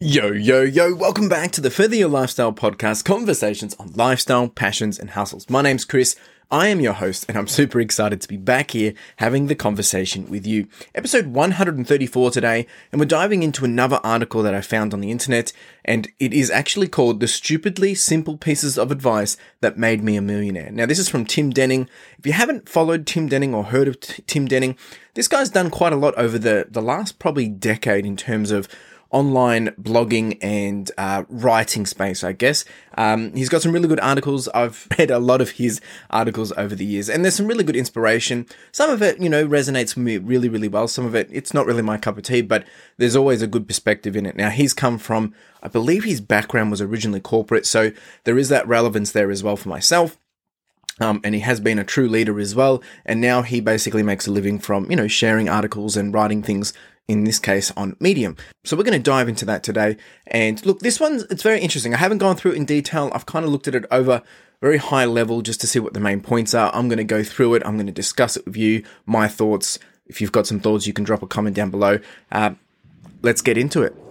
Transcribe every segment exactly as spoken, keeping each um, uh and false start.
Yo, yo, yo, welcome back to the Further Your Lifestyle podcast, conversations on lifestyle, passions, and hustles. My name's Chris. I am your host, and I'm super excited to be back here having the conversation with you. Episode one hundred thirty-four today, and we're diving into another article that I found on the internet, and it is actually called The Stupidly Simple Pieces of Advice That Made Me a Millionaire. Now, this is from Tim Denning. If you haven't followed Tim Denning or heard of T- Tim Denning, this guy's done quite a lot over the, the last probably decade in terms of online blogging and uh, writing space, I guess. Um, he's got some really good articles. I've read a lot of his articles over the years, and there's some really good inspiration. Some of it, you know, resonates with me really, really well. Some of it, it's not really my cup of tea, but there's always a good perspective in it. Now, he's come from, I believe his background was originally corporate, so there is that relevance there as well for myself. Um, and he has been a true leader as well. And now he basically makes a living from, you know, sharing articles and writing things, in this case on Medium. So we're going to dive into that today. And look, this one's, it's very interesting. I haven't gone through it in detail. I've kind of looked at it over very high level just to see what the main points are. I'm going to go through it. I'm going to discuss it with you, my thoughts. If you've got some thoughts, you can drop a comment down below. Uh, let's get into it.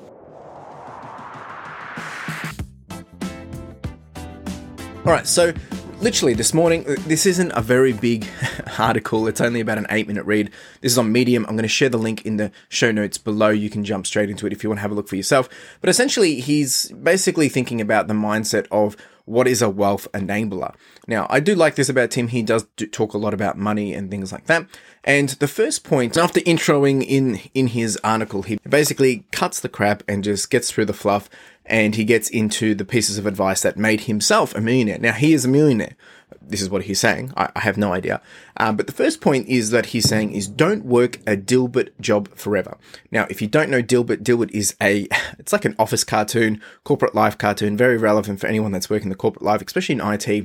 All right. So literally this morning, this isn't a very big article. It's only about an eight minute read. This is on Medium. I'm going to share the link in the show notes below. You can jump straight into it if you want to have a look for yourself. But essentially, he's basically thinking about the mindset of what is a wealth enabler. Now, I do like this about Tim. He does do talk a lot about money and things like that. And the first point, after introing in, in his article, he basically cuts the crap and just gets through the fluff. And he gets into the pieces of advice that made himself a millionaire. Now, he is a millionaire. This is what he's saying. I, I have no idea. Um, but the first point is that he's saying is don't work a Dilbert job forever. Now, if you don't know Dilbert, Dilbert is a, it's like an office cartoon, corporate life cartoon, very relevant for anyone that's working the corporate life, especially in I T.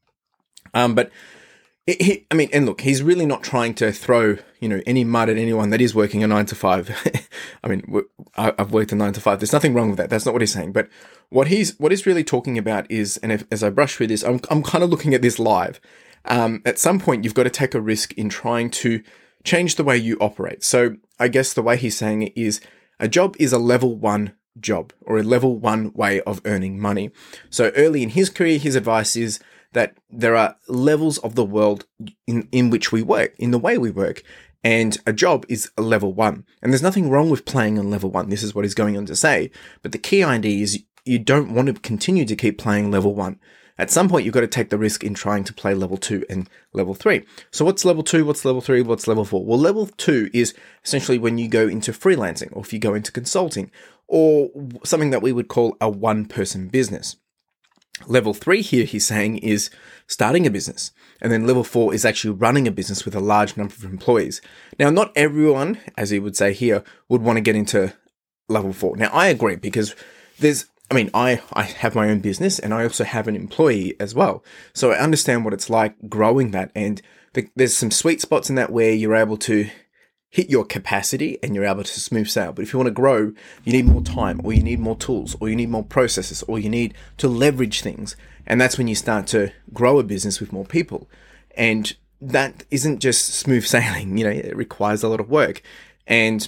Um, but It, he, I mean, and look, he's really not trying to throw, you know, any mud at anyone that is working a nine to five. I mean, I've worked a nine to five. There's nothing wrong with that. That's not what he's saying. But what he's, what he's really talking about is, and if, as I brush through this, I'm, I'm kind of looking at this live. Um, at some point, you've got to take a risk in trying to change the way you operate. So I guess the way he's saying it is a job is a level one job or a level one way of earning money. So early in his career, his advice is that there are levels of the world in, in which we work, in the way we work, and a job is a level one. And there's nothing wrong with playing on level one. This is what he's going on to say. But the key idea is you don't want to continue to keep playing level one. At some point, you've got to take the risk in trying to play level two and level three. So what's level two? What's level three? What's level four? Well, level two is essentially when you go into freelancing or if you go into consulting or something that we would call a one-person business. Level three here, he's saying, is starting a business. And then level four is actually running a business with a large number of employees. Now, not everyone, as he would say here, would want to get into level four. Now, I agree because there's, I mean, I, I have my own business and I also have an employee as well. So I understand what it's like growing that. And the, there's some sweet spots in that where you're able to hit your capacity and you're able to smooth sail. But if you want to grow, you need more time or you need more tools or you need more processes or you need to leverage things. And that's when you start to grow a business with more people. And that isn't just smooth sailing, you know, it requires a lot of work. And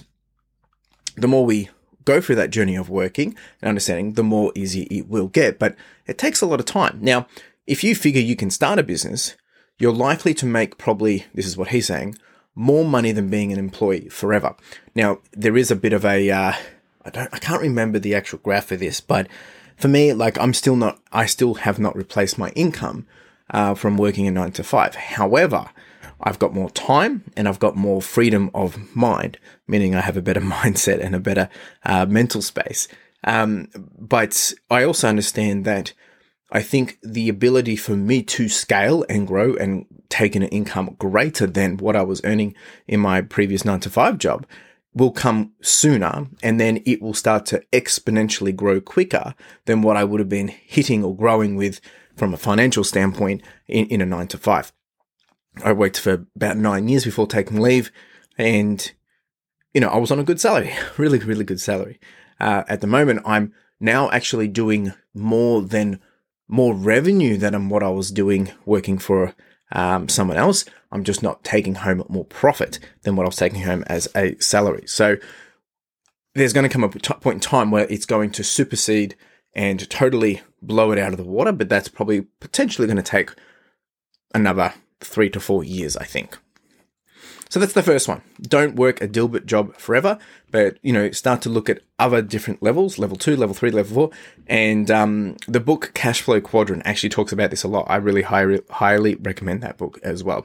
the more we go through that journey of working and understanding, the more easy it will get. But it takes a lot of time. Now, if you figure you can start a business, you're likely to make probably, this is what he's saying, more money than being an employee forever. Now, there is a bit of a, uh, I don't, I can't remember the actual graph for this, but for me, like I'm still not, I still have not replaced my income, uh, from working a nine to five. However, I've got more time and I've got more freedom of mind, meaning I have a better mindset and a better, uh, mental space. Um, but I also understand that I think the ability for me to scale and grow and take in an income greater than what I was earning in my previous nine to five job will come sooner. And then it will start to exponentially grow quicker than what I would have been hitting or growing with from a financial standpoint in, in a nine to five. I worked for about nine years before taking leave and, you know, I was on a good salary, really, really good salary. Uh, at the moment, I'm now actually doing more than more revenue than what I was doing working for um, someone else. I'm just not taking home more profit than what I was taking home as a salary. So there's going to come a t- point in time where it's going to supersede and totally blow it out of the water, but that's probably potentially going to take another three to four years, I think. So that's the first one. Don't work a Dilbert job forever, but, you know, start to look at other different levels, level two, level three, level four. And um, the book Cash Flow Quadrant actually talks about this a lot. I really high, highly recommend that book as well.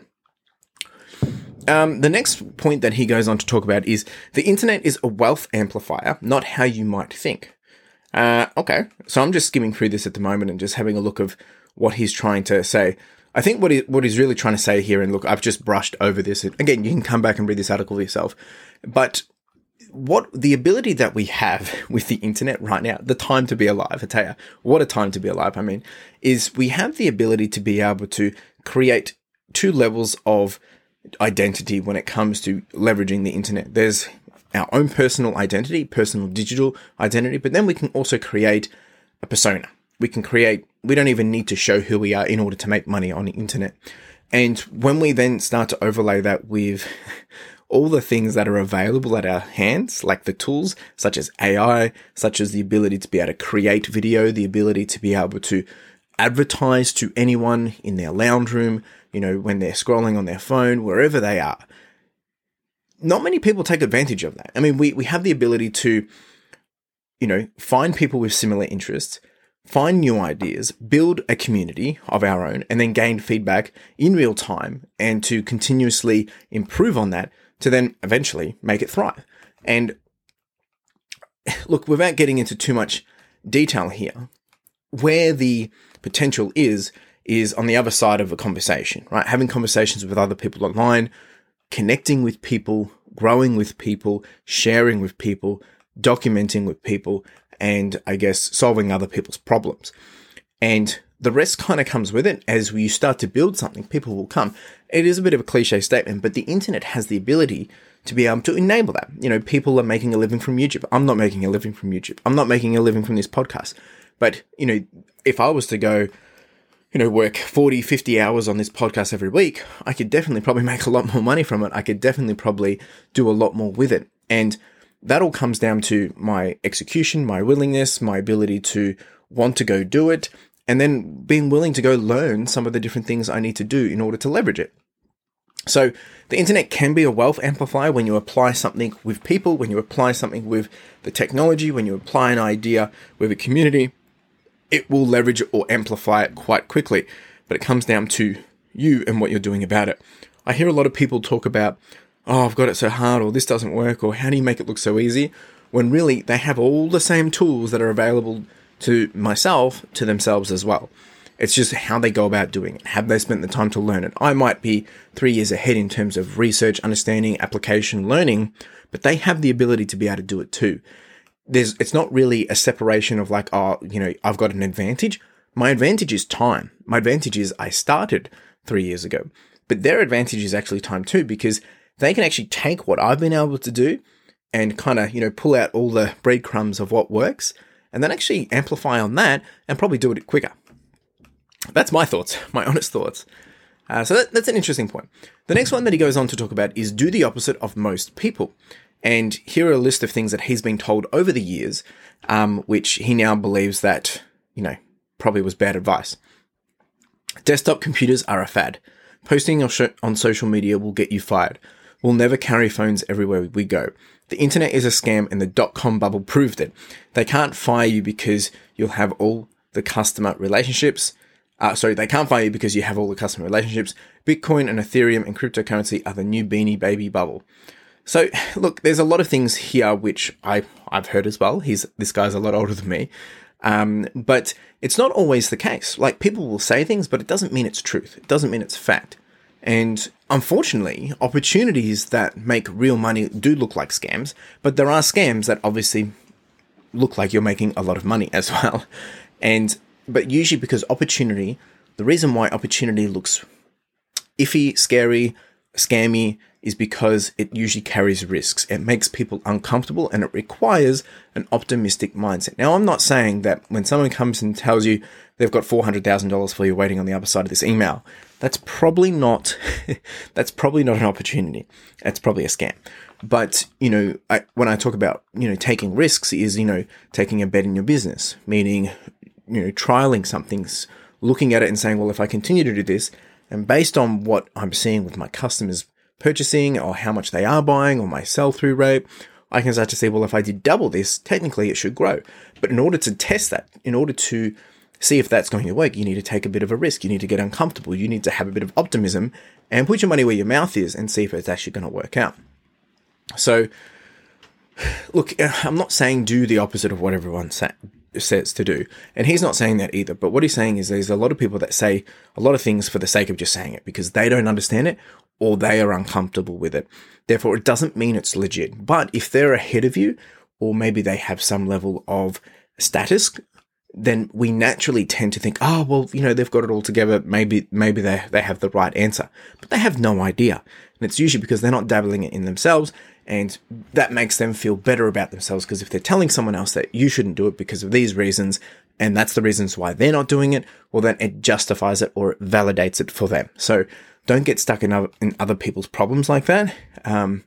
Um, the next point that he goes on to talk about is the internet is a wealth amplifier, not how you might think. Uh, okay, so I'm just skimming through this at the moment and just having a look of what he's trying to say. I think what he, what he's really trying to say here, and look, I've just brushed over this. Again, you can come back and read this article for yourself. But what the ability that we have with the internet right now, the time to be alive, I tell you, what a time to be alive, I mean, is we have the ability to be able to create two levels of identity when it comes to leveraging the internet. There's our own personal identity, personal digital identity, but then we can also create a persona. We can create, we don't even need to show who we are in order to make money on the internet. And when we then start to overlay that with all the things that are available at our hands, like the tools such as A I, such as the ability to be able to create video, the ability to be able to advertise to anyone in their lounge room, you know, when they're scrolling on their phone, wherever they are. Not many people take advantage of that. I mean, we, we have the ability to, you know, find people with similar interests, find new ideas, build a community of our own, and then gain feedback in real time and to continuously improve on that to then eventually make it thrive. And look, without getting into too much detail here, where the potential is, is on the other side of a conversation, right? Having conversations with other people online, connecting with people, growing with people, sharing with people, documenting with people, and I guess solving other people's problems. And the rest kind of comes with it. As you start to build something, people will come. It is a bit of a cliche statement, but the internet has the ability to be able to enable that. You know, people are making a living from YouTube. I'm not making a living from YouTube. I'm not making a living from this podcast. But, you know, if I was to go, you know, work forty, fifty hours on this podcast every week, I could definitely probably make a lot more money from it. I could definitely probably do a lot more with it. And that all comes down to my execution, my willingness, my ability to want to go do it, and then being willing to go learn some of the different things I need to do in order to leverage it. So the internet can be a wealth amplifier when you apply something with people, when you apply something with the technology, when you apply an idea with a community, it will leverage or amplify it quite quickly. But it comes down to you and what you're doing about it. I hear a lot of people talk about, oh, I've got it so hard, or this doesn't work, or how do you make it look so easy? When really they have all the same tools that are available to myself, to themselves as well. It's just how they go about doing it. Have they spent the time to learn it? I might be three years ahead in terms of research, understanding, application, learning, but they have the ability to be able to do it too. There's, it's not really a separation of like, oh, you know, I've got an advantage. My advantage is time. My advantage is I started three years ago, but their advantage is actually time too, because they can actually take what I've been able to do and kind of, you know, pull out all the breadcrumbs of what works and then actually amplify on that and probably do it quicker. That's my thoughts, my honest thoughts. Uh, so that, that's an interesting point. The next one that he goes on to talk about is do the opposite of most people. And here are a list of things that he's been told over the years, um, which he now believes that, you know, probably was bad advice. Desktop computers are a fad. Posting on social media will get you fired. We'll never carry phones everywhere we go. The internet is a scam and the dot-com bubble proved it. They can't fire you because you'll have all the customer relationships. Uh, sorry, they can't fire you because you have all the customer relationships. Bitcoin and Ethereum and cryptocurrency are the new beanie baby bubble. So, look, there's a lot of things here which I, I've heard as well. He's This guy's a lot older than me. Um, but it's not always the case. Like, people will say things, but it doesn't mean it's truth. It doesn't mean it's fact. And unfortunately, opportunities that make real money do look like scams, but there are scams that obviously look like you're making a lot of money as well. And, but usually because opportunity, the reason why opportunity looks iffy, scary, scammy, is because it usually carries risks. It makes people uncomfortable and it requires an optimistic mindset. Now, I'm not saying that when someone comes and tells you they've got four hundred thousand dollars for you waiting on the other side of this email, that's probably not, that's probably not an opportunity. That's probably a scam. But, you know, I, when I talk about, you know, taking risks is, you know, taking a bet in your business, meaning, you know, trialing something, looking at it and saying, well, if I continue to do this, and based on what I'm seeing with my customers purchasing or how much they are buying or my sell-through rate, I can start to say, well, if I did double this, technically it should grow. But in order to test that, in order to see if that's going to work, you need to take a bit of a risk. You need to get uncomfortable. You need to have a bit of optimism and put your money where your mouth is and see if it's actually going to work out. So, look, I'm not saying do the opposite of what everyone sa- says to do. And he's not saying that either. But what he's saying is there's a lot of people that say a lot of things for the sake of just saying it because they don't understand it or they are uncomfortable with it. Therefore, it doesn't mean it's legit. But if they're ahead of you, or maybe they have some level of status, then we naturally tend to think, oh, well, you know, they've got it all together. Maybe, maybe they, they have the right answer, but they have no idea. And it's usually because they're not dabbling it in themselves. And that makes them feel better about themselves. Because if they're telling someone else that you shouldn't do it because of these reasons, and that's the reasons why they're not doing it, well, then it justifies it or it validates it for them. So don't get stuck in other, in other people's problems like that. Um,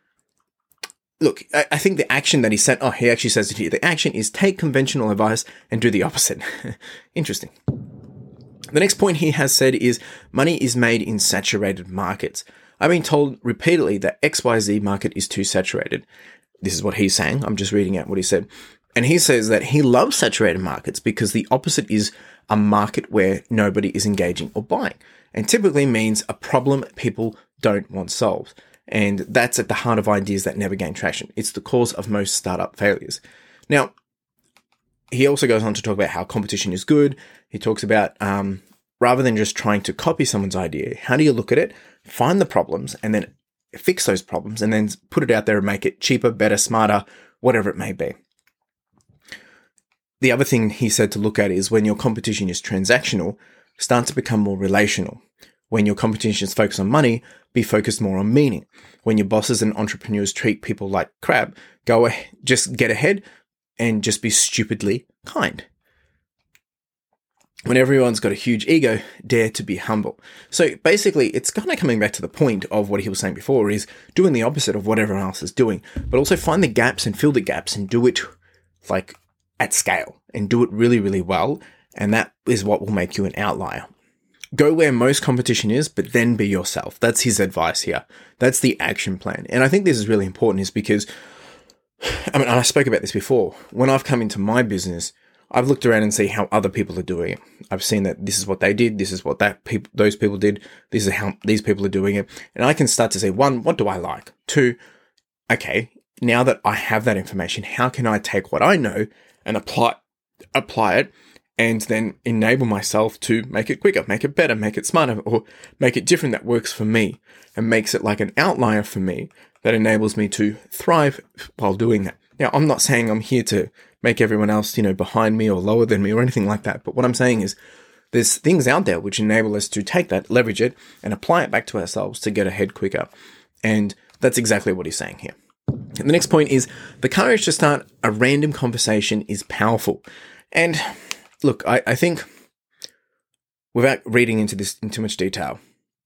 Look, I think the action that he said, oh, he actually says it here. The action is take conventional advice and do the opposite. Interesting. The next point he has said is money is made in saturated markets. I've been told repeatedly that X Y Z market is too saturated. This is what he's saying. I'm just reading out what he said. And he says that he loves saturated markets because the opposite is a market where nobody is engaging or buying. And typically means a problem people don't want solved. And that's at the heart of ideas that never gain traction. It's the cause of most startup failures. Now, he also goes on to talk about how competition is good. He talks about um, rather than just trying to copy someone's idea, how do you look at it, find the problems, and then fix those problems, and then put it out there and make it cheaper, better, smarter, whatever it may be. The other thing he said to look at is when your competition is transactional, start to become more relational. When your competition is focused on money, be focused more on meaning. When your bosses and entrepreneurs treat people like crap, go ahead, just get ahead and just be stupidly kind. When everyone's got a huge ego, dare to be humble. So basically, it's kind of coming back to the point of what he was saying before is doing the opposite of what everyone else is doing, but also find the gaps and fill the gaps and do it like at scale and do it really, really well. And that is what will make you an outlier. Go where most competition is, but then be yourself. That's his advice here. That's the action plan. And I think this is really important is because, I mean, I spoke about this before. When I've come into my business, I've looked around and see how other people are doing it. I've seen that this is what they did. This is what that people, those people did. This is how these people are doing it. And I can start to say, one, what do I like? Two, okay, now that I have that information, how can I take what I know and apply, apply it and then enable myself to make it quicker, make it better, make it smarter, or make it different that works for me and makes it like an outlier for me that enables me to thrive while doing that. Now, I'm not saying I'm here to make everyone else, you know, behind me or lower than me or anything like that. But what I'm saying is there's things out there which enable us to take that, leverage it, and apply it back to ourselves to get ahead quicker. And that's exactly what he's saying here. And the next point is the courage to start a random conversation is powerful. And look, I, I think without reading into this in too much detail,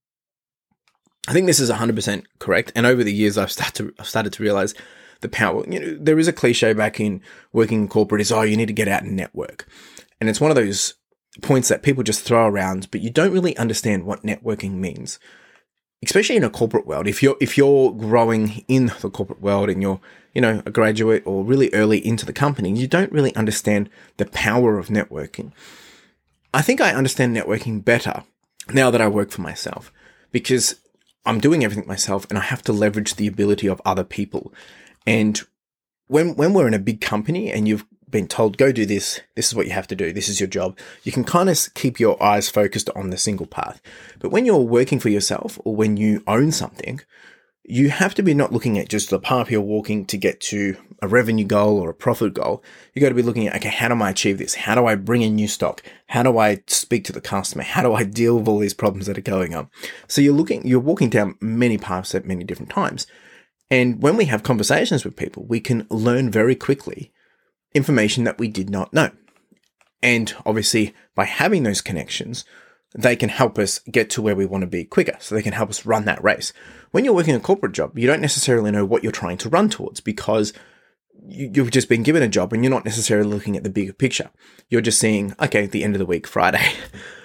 I think this is one hundred percent correct. And over the years, I've started to, I've started to realize the power. You know, there is a cliche back in working in corporate is, oh, you need to get out and network. And it's one of those points that people just throw around, but you don't really understand what networking means. Especially in a corporate world, if you're if you're growing in the corporate world and you're, you know, a graduate or really early into the company, you don't really understand the power of networking. I think I understand networking better now that I work for myself because I'm doing everything myself and I have to leverage the ability of other people. And when when we're in a big company and you've been told, go do this, this is what you have to do, this is your job, you can kind of keep your eyes focused on the single path. But when you're working for yourself or when you own something, you have to be not looking at just the path you're walking to get to a revenue goal or a profit goal. You got to be looking at, okay, how do I achieve this? How do I bring in new stock? How do I speak to the customer? How do I deal with all these problems that are going on? So you're looking, you're walking down many paths at many different times. And when we have conversations with people, we can learn very quickly information that we did not know. And obviously, by having those connections, they can help us get to where we want to be quicker. So they can help us run that race. When you're working a corporate job, you don't necessarily know what you're trying to run towards because you've just been given a job and you're not necessarily looking at the bigger picture. You're just seeing, okay, the end of the week, Friday.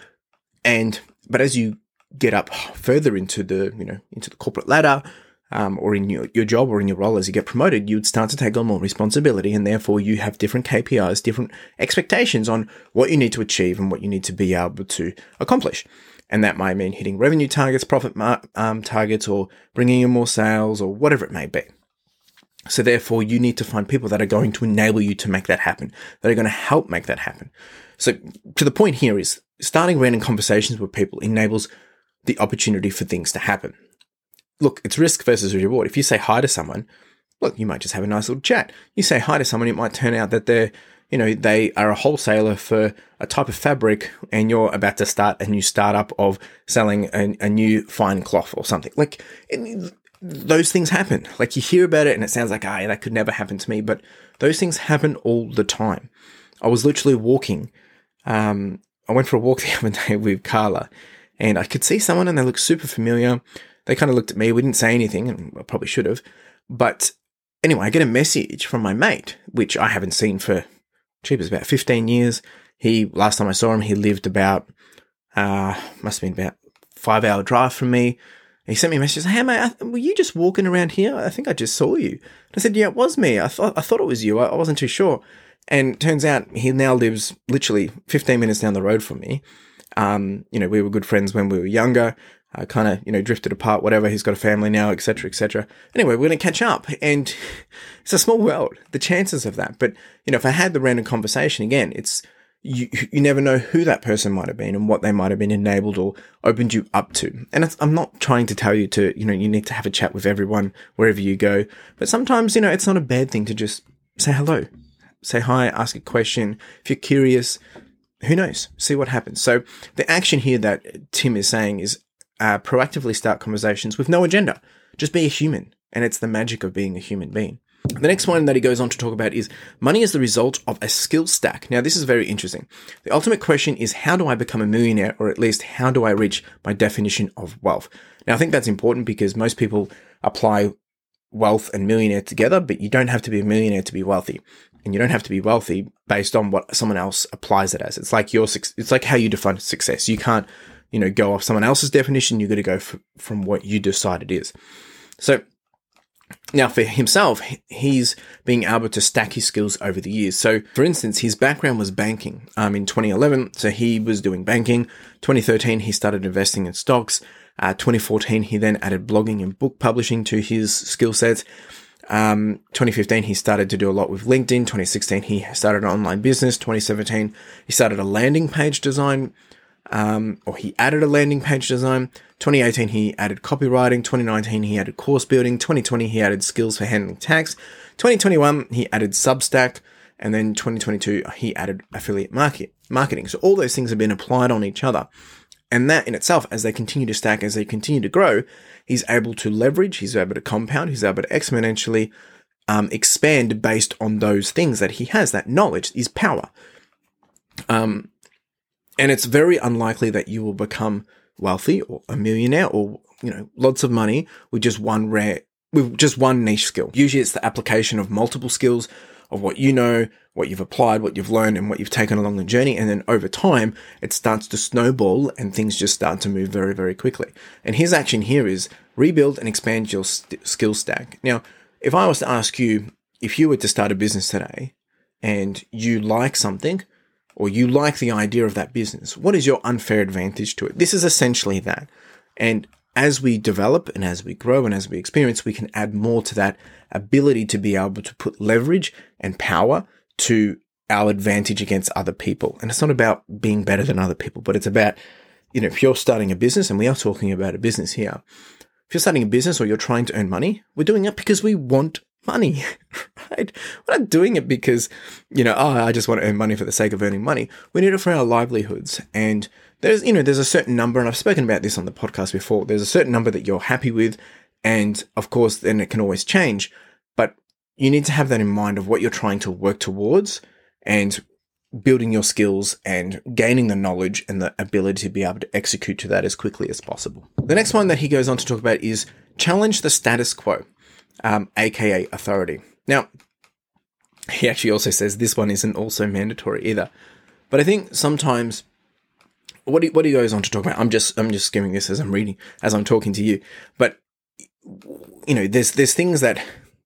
And, but as you get up further into the, you know, into the corporate ladder, Um, or in your, your job or in your role as you get promoted, you'd start to take on more responsibility, and therefore you have different K P Is, different expectations on what you need to achieve and what you need to be able to accomplish. And that might mean hitting revenue targets, profit mar- um, targets, or bringing in more sales, or whatever it may be. So therefore you need to find people that are going to enable you to make that happen, that are going to help make that happen. So to the point here is starting random conversations with people enables the opportunity for things to happen. Look, it's risk versus reward. If you say hi to someone, look, you might just have a nice little chat. You say hi to someone, it might turn out that they're, you know, they are a wholesaler for a type of fabric and you're about to start a new startup of selling a, a new fine cloth or something. Like, it, those things happen. Like, you hear about it and it sounds like, ah, that could never happen to me. But those things happen all the time. I was literally walking. Um, I went for a walk the other day with Carla and I could see someone and they looked super familiar. They kind of looked at me. We didn't say anything, and I probably should have. But anyway, I get a message from my mate, which I haven't seen for, gee, it was about fifteen years. He, last time I saw him, he lived about, uh, must have been about five hour drive from me. He sent me a message, hey mate, were you just walking around here? I think I just saw you. And I said, yeah, it was me. I thought, I thought it was you. I, I wasn't too sure. And it turns out he now lives literally fifteen minutes down the road from me. Um, you know, we were good friends when we were younger. I uh, kind of, you know, drifted apart, whatever. He's got a family now, et cetera, et cetera. Anyway, we're going to catch up, and it's a small world, the chances of that. But, you know, if I had the random conversation, again, it's, you, you never know who that person might have been and what they might have been enabled or opened you up to. And it's, I'm not trying to tell you to, you know, you need to have a chat with everyone wherever you go. But sometimes, you know, it's not a bad thing to just say hello, say hi, ask a question. If you're curious, who knows? See what happens. So the action here that Tim is saying is, Uh, proactively start conversations with no agenda. Just be a human. And it's the magic of being a human being. The next one that he goes on to talk about is money is the result of a skill stack. Now, this is very interesting. The ultimate question is, how do I become a millionaire? Or at least, how do I reach my definition of wealth? Now, I think that's important because most people apply wealth and millionaire together, but you don't have to be a millionaire to be wealthy. And you don't have to be wealthy based on what someone else applies it as. It's like your, it's like how you define success. You can't, you know, go off someone else's definition. You've got to go f- from what you decide it is. So now for himself, he's being able to stack his skills over the years. So for instance, his background was banking um, in twenty eleven. So he was doing banking. twenty thirteen, he started investing in stocks. Uh, twenty fourteen, he then added blogging and book publishing to his skill sets. Um, twenty fifteen, he started to do a lot with LinkedIn. twenty sixteen, he started an online business. twenty seventeen, he started a landing page design. Um, or he added a landing page design. twenty eighteen, he added copywriting. twenty nineteen, he added course building. twenty twenty, he added skills for handling tax. twenty twenty-one, he added Substack. And then twenty twenty-two, he added affiliate market marketing. So all those things have been applied on each other. And that in itself, as they continue to stack, as they continue to grow, he's able to leverage, he's able to compound, he's able to exponentially um, expand based on those things that he has. That knowledge is power. Um, And it's very unlikely that you will become wealthy or a millionaire or, you know, lots of money with just one rare, with just one niche skill. Usually it's the application of multiple skills of what you know, what you've applied, what you've learned, and what you've taken along the journey. And then over time, it starts to snowball and things just start to move very, very quickly. And his action here is rebuild and expand your st- skill stack. Now, if I was to ask you, if you were to start a business today and you like something, or you like the idea of that business, what is your unfair advantage to it? This is essentially that. And as we develop and as we grow and as we experience, we can add more to that ability to be able to put leverage and power to our advantage against other people. And it's not about being better than other people, but it's about, you know, if you're starting a business, and we are talking about a business here, if you're starting a business or you're trying to earn money, we're doing it because we want money, right? We're not doing it because, you know, oh, I just want to earn money for the sake of earning money. We need it for our livelihoods. And there's, you know, there's a certain number, and I've spoken about this on the podcast before. There's a certain number that you're happy with. And of course, then it can always change, but you need to have that in mind of what you're trying to work towards and building your skills and gaining the knowledge and the ability to be able to execute to that as quickly as possible. The next one that he goes on to talk about is challenge the status quo, um, aka authority. Now, he actually also says this one isn't also mandatory either, but I think sometimes what he, what he goes on to talk about, I'm just I'm just skimming this as I'm reading, as I'm talking to you, but you know, there's there's things that,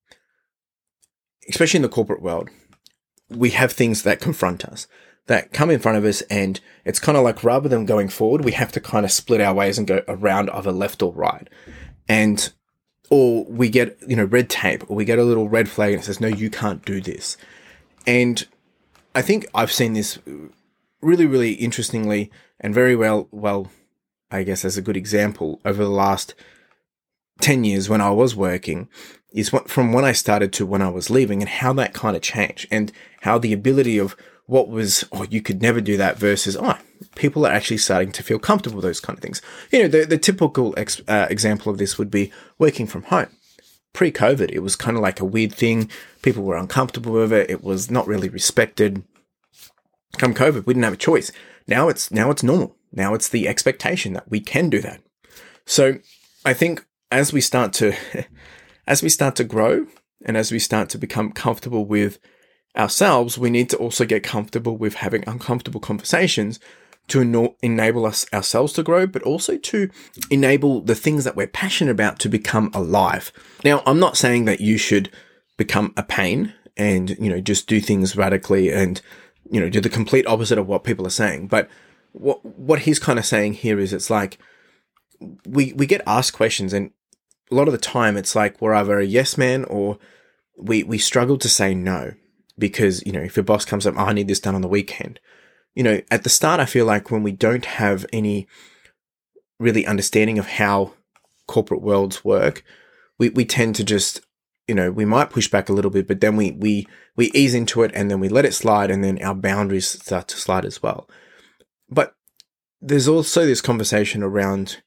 especially in the corporate world, we have things that confront us, that come in front of us, and it's kind of like rather than going forward, we have to kind of split our ways and go around either left or right. And, or we get, you know, red tape, or we get a little red flag and it says, no, you can't do this. And I think I've seen this really, really interestingly and very well, well, I guess as a good example over the last ten years when I was working, is what, from when I started to when I was leaving, and how that kind of changed, and how the ability of what was, oh, you could never do that versus, oh, people are actually starting to feel comfortable with those kind of things. You know, the, the typical ex, uh, example of this would be working from home. Pre-COVID, it was kind of like a weird thing. People were uncomfortable with it. It was not really respected. Come COVID, we didn't have a choice. Now it's, now it's normal. Now it's the expectation that we can do that. So I think as we start to, as we start to grow and as we start to become comfortable with ourselves, we need to also get comfortable with having uncomfortable conversations to eno- enable us ourselves to grow, but also to enable the things that we're passionate about to become alive. Now, I'm not saying that you should become a pain and, you know, just do things radically and, you know, do the complete opposite of what people are saying. But what, what he's kind of saying here is it's like, we, we get asked questions, and a lot of the time it's like we're either a yes man or we, we struggle to say no. Because, you know, if your boss comes up, oh, I need this done on the weekend. You know, at the start, I feel like when we don't have any really understanding of how corporate worlds work, we, we tend to just, you know, we might push back a little bit, but then we, we, we ease into it and then we let it slide, and then our boundaries start to slide as well. But there's also this conversation around,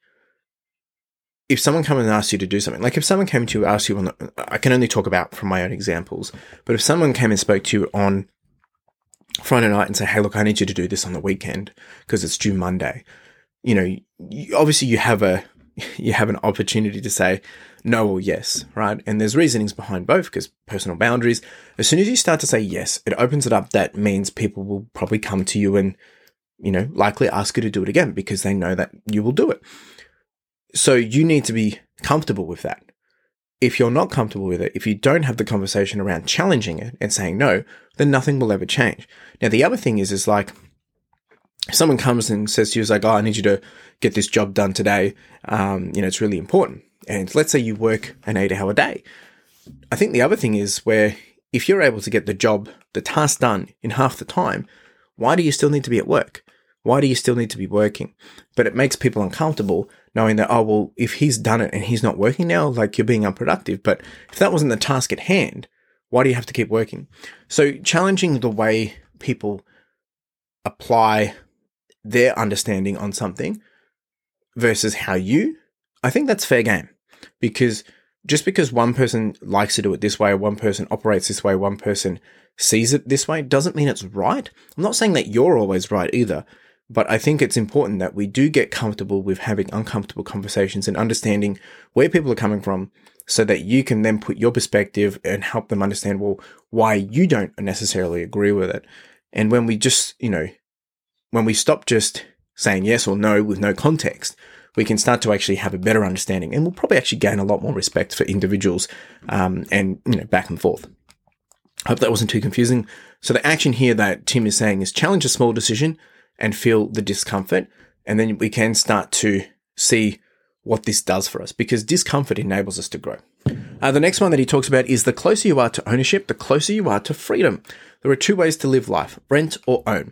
if someone comes and asks you to do something, like if someone came to you, asked you on the, I can only talk about from my own examples, but if someone came and spoke to you on Friday night and say, hey, look, I need you to do this on the weekend because it's due Monday, you know, you, obviously you have a, you have an opportunity to say no or yes, right? And there's reasonings behind both, because personal boundaries, as soon as you start to say yes, it opens it up. That means people will probably come to you and, you know, likely ask you to do it again because they know that you will do it. So you need to be comfortable with that. If you're not comfortable with it, if you don't have the conversation around challenging it and saying no, then nothing will ever change. Now, the other thing is, is like, if someone comes and says to you, is like, oh, I need you to get this job done today. Um, you know, it's really important. And let's say you work an eight hour day. I think the other thing is where if you're able to get the job, the task done in half the time, why do you still need to be at work? Why do you still need to be working? But it makes people uncomfortable knowing that, oh, well, if he's done it and he's not working now, like, you're being unproductive. But if that wasn't the task at hand, why do you have to keep working? So challenging the way people apply their understanding on something versus how you, I think that's fair game. Because just because one person likes to do it this way, one person operates this way, one person sees it this way, doesn't mean it's right. I'm not saying that you're always right either. But I think it's important that we do get comfortable with having uncomfortable conversations and understanding where people are coming from, so that you can then put your perspective and help them understand, well, why you don't necessarily agree with it. And when we just, you know, when we stop just saying yes or no with no context, we can start to actually have a better understanding, and we'll probably actually gain a lot more respect for individuals, um, and, you know, back and forth. I hope that wasn't too confusing. So the action here that Tim is saying is challenge a small decision and feel the discomfort. And then we can start to see what this does for us, because discomfort enables us to grow. Uh, the next one that he talks about is the closer you are to ownership, the closer you are to freedom. There are two ways to live life: rent or own.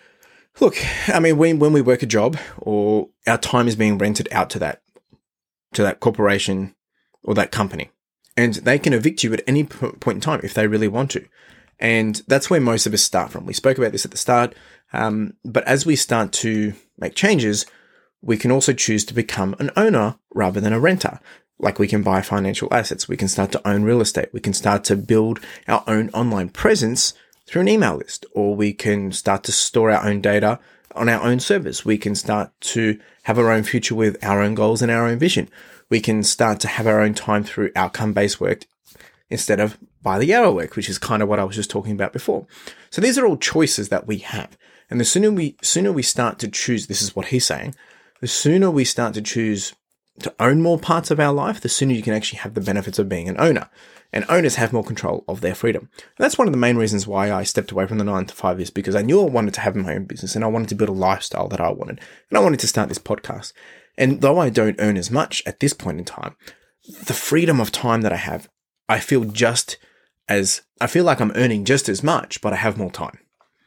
Look, I mean, when, when we work a job or our time is being rented out to that, to that corporation or that company. And they can evict you at any point in time if they really want to. And that's where most of us start from. We spoke about this at the start. Um, but as we start to make changes, we can also choose to become an owner rather than a renter. Like we can buy financial assets. We can start to own real estate. We can start to build our own online presence through an email list, or we can start to store our own data on our own servers. We can start to have our own future with our own goals and our own vision. We can start to have our own time through outcome-based work instead of by the hour work, which is kind of what I was just talking about before. So these are all choices that we have. And the sooner we, sooner we start to choose, this is what he's saying, the sooner we start to choose to own more parts of our life, the sooner you can actually have the benefits of being an owner. And owners have more control of their freedom. And that's one of the main reasons why I stepped away from the nine to five is because I knew I wanted to have my own business and I wanted to build a lifestyle that I wanted. And I wanted to start this podcast. And though I don't earn as much at this point in time, the freedom of time that I have, I feel just as, I feel like I'm earning just as much, but I have more time.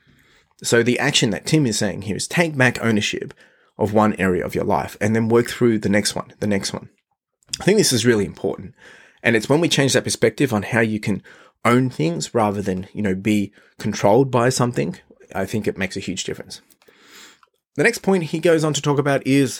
So the action that Tim is saying here is take back ownership of one area of your life and then work through the next one, the next one. I think this is really important. And it's when we change that perspective on how you can own things rather than, you know, be controlled by something, I think it makes a huge difference. The next point he goes on to talk about is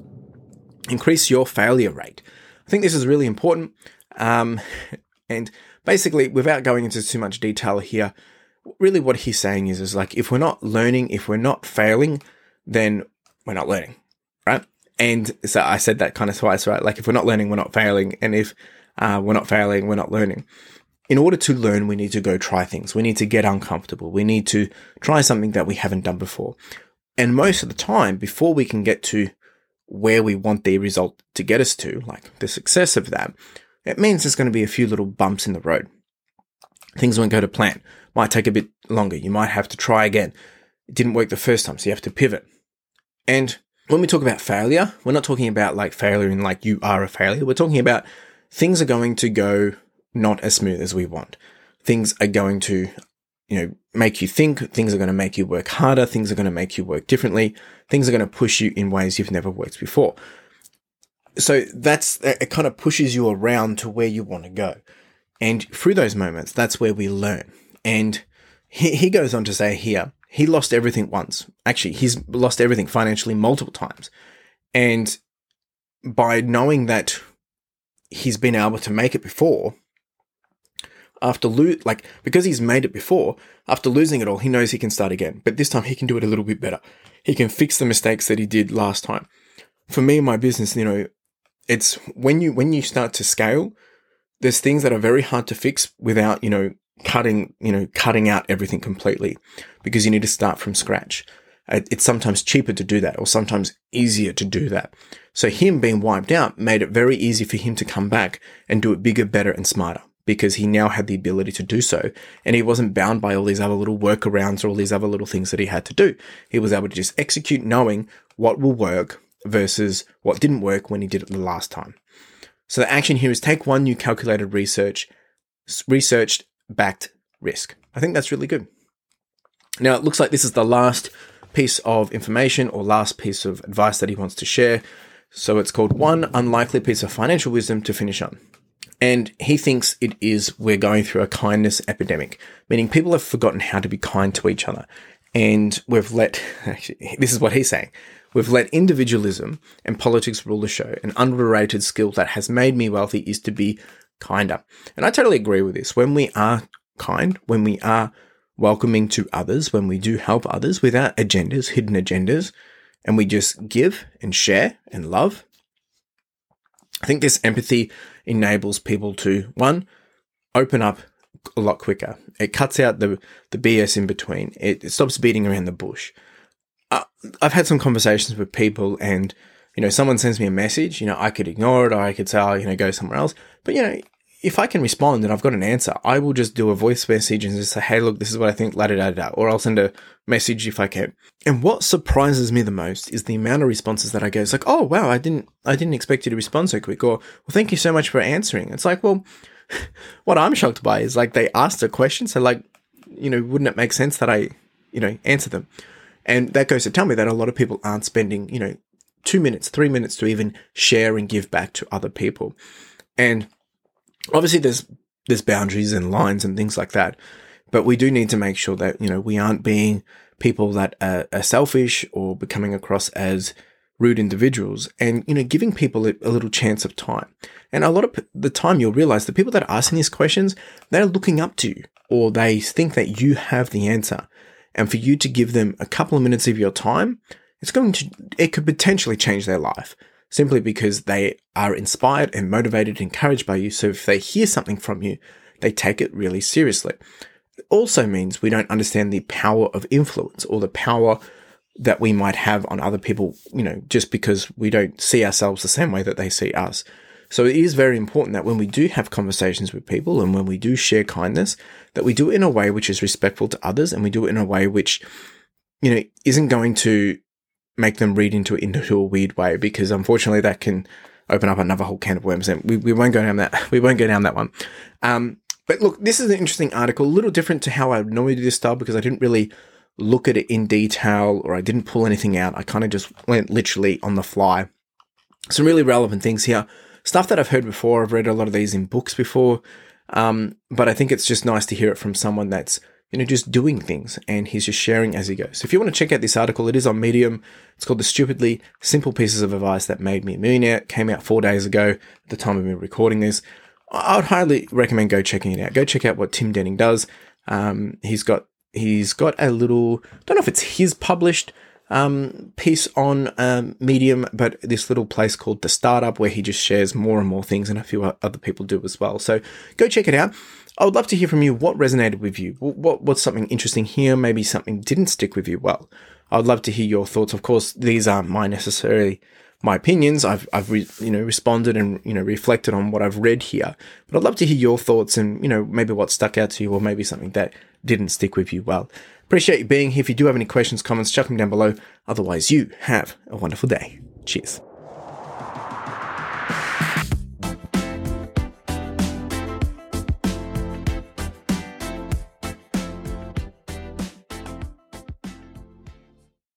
increase your failure rate. I think this is really important. Um, and basically, without going into too much detail here, really what he's saying is, is like, if we're not learning, if we're not failing, then we're not learning, right? And so I said that kind of twice, right? Like if we're not learning, we're not failing. And if uh, we're not failing, we're not learning. In order to learn, we need to go try things. We need to get uncomfortable. We need to try something that we haven't done before. And most of the time, before we can get to where we want the result to get us to, like the success of that, it means there's going to be a few little bumps in the road. Things won't go to plan. Might take a bit longer. You might have to try again. It didn't work the first time, so you have to pivot. And when we talk about failure, we're not talking about like failure in like you are a failure. We're talking about things are going to go not as smooth as we want. Things are going to, you know, make you think. Things are going to make you work harder. Things are going to make you work differently. Things are going to push you in ways you've never worked before. So that's, it kind of pushes you around to where you want to go. And through those moments, that's where we learn. And he, he goes on to say here, he lost everything once. Actually, he's lost everything financially multiple times. And by knowing that he's been able to make it before, after lo- like because he's made it before, after losing it all, he knows he can start again. But this time he can do it a little bit better. He can fix the mistakes that he did last time. For me and my business, you know, it's when you when you start to scale, there's things that are very hard to fix without, you know, cutting, you know, cutting out everything completely, because you need to start from scratch. It's sometimes cheaper to do that, or sometimes easier to do that. So him being wiped out made it very easy for him to come back and do it bigger, better, and smarter, because he now had the ability to do so. And he wasn't bound by all these other little workarounds or all these other little things that he had to do. He was able to just execute knowing what will work versus what didn't work when he did it the last time. So the action here is take one new calculated research, researched backed risk. I think that's really good. Now, it looks like this is the last piece of information or last piece of advice that he wants to share. So it's called One Unlikely Piece of Financial Wisdom to Finish on. And he thinks it is we're going through a kindness epidemic, meaning people have forgotten how to be kind to each other. And we've let, actually, this is what he's saying, we've let individualism and politics rule the show. An underrated skill that has made me wealthy is to be kinder. And I totally agree with this. When we are kind, when we are welcoming to others, when we do help others without agendas, hidden agendas, and we just give and share and love, I think this empathy enables people to, one, open up a lot quicker. It cuts out the, the B S in between. It, it stops beating around the bush. Uh, I've had some conversations with people, and, you know, someone sends me a message, you know, I could ignore it, or I could say, oh, you know, go somewhere else. But, you know, if I can respond and I've got an answer, I will just do a voice message and just say, hey, look, this is what I think, la da da da, or I'll send a message if I can. And what surprises me the most is the amount of responses that I get. It's like, oh, wow, I didn't, I didn't expect you to respond so quick, or, well, thank you so much for answering. It's like, well, what I'm shocked by is like they asked a question, so like, you know, wouldn't it make sense that I, you know, answer them? And that goes to tell me that a lot of people aren't spending, you know, two minutes, three minutes to even share and give back to other people. And obviously there's there's boundaries and lines and things like that, but we do need to make sure that, you know, we aren't being people that are, are selfish or becoming across as rude individuals, and, you know, giving people a, a little chance of time. And a lot of the time you'll realize the people that are asking these questions, they're looking up to you, or they think that you have the answer. And for you to give them a couple of minutes of your time, it's going to, it could potentially change their life, simply because they are inspired and motivated, encouraged by you. So if they hear something from you, they take it really seriously. It also means we don't understand the power of influence, or the power that we might have on other people, you know, just because we don't see ourselves the same way that they see us. So it is very important that when we do have conversations with people and when we do share kindness, that we do it in a way which is respectful to others, and we do it in a way which, you know, isn't going to make them read into it into a weird way, because unfortunately that can open up another whole can of worms, and we, we won't go down that, we won't go down that one. Um, but look, this is an interesting article, a little different to how I normally do this style, because I didn't really look at it in detail, or I didn't pull anything out. I kind of just went literally on the fly. Some really relevant things here. Stuff that I've heard before. I've read a lot of these in books before. Um, but I think it's just nice to hear it from someone that's, you know, just doing things, and he's just sharing as he goes. So if you want to check out this article, it is on Medium. It's called The Stupidly Simple Pieces of Advice That Made Me a Millionaire. It came out four days ago at the time of me recording this. I would highly recommend go checking it out. Go check out what Tim Denning does. Um, he's got He's got a little, I don't know if it's his published um, piece on um, Medium, but this little place called The Startup, where he just shares more and more things, and a few other people do as well. So go check it out. I would love to hear from you. What resonated with you? What What's something interesting here? Maybe something didn't stick with you well. I would love to hear your thoughts. Of course, these aren't my necessarily my opinions. I've, I've re, you know, responded and, you know, reflected on what I've read here, but I'd love to hear your thoughts and, you know, maybe what stuck out to you, or maybe something that didn't stick with you well. Appreciate you being here. If you do have any questions, comments, chuck them down below. Otherwise, you have a wonderful day. Cheers.